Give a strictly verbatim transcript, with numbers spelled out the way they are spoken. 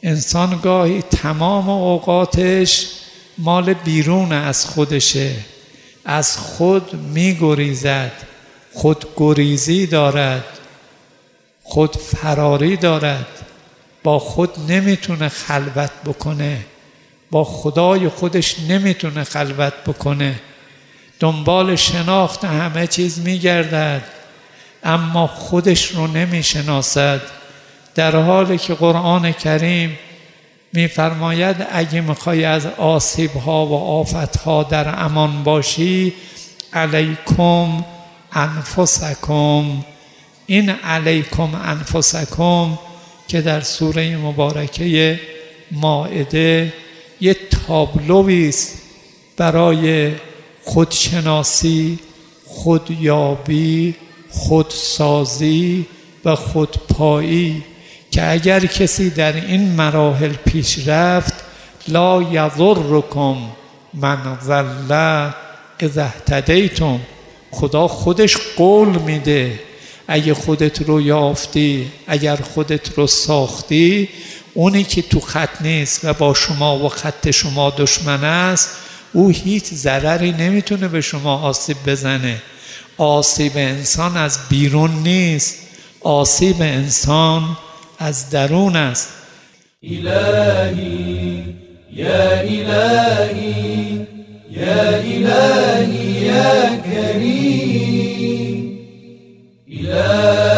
انسان گاهی تمام اوقاتش مال بیرون از خودشه، از خود میگریزد، خودگریزی دارد، خود فراری دارد، با خود نمیتونه خلوت بکنه، با خدای خودش نمیتونه خلوت بکنه، دنبال شناخت همه چیز میگردد اما خودش رو نمیشناسد، در حالی که قرآن کریم میفرماید اگه میخوای از آسیب‌ها و آفت‌ها در امان باشی علیکم انفسکم. این علیکم انفسکم که در سوره مبارکه مائده یه تابلویی است برای خودشناسی، خودیابی، خودسازی و خودپایی که اگر کسی در این مراحل پیش رفت لا یضرکم من ضل اذا اهتدیتم. خدا خودش قول میده اگه خودت رو یافتی، اگر خودت رو ساختی، اونی که تو خط نیست و با شما و خط شما دشمن است او هیچ ضرری نمیتونه به شما آسیب بزنه. آسیب انسان از بیرون نیست، آسیب انسان از درون است. الهی یا الهی یا الهی یا کریم الهی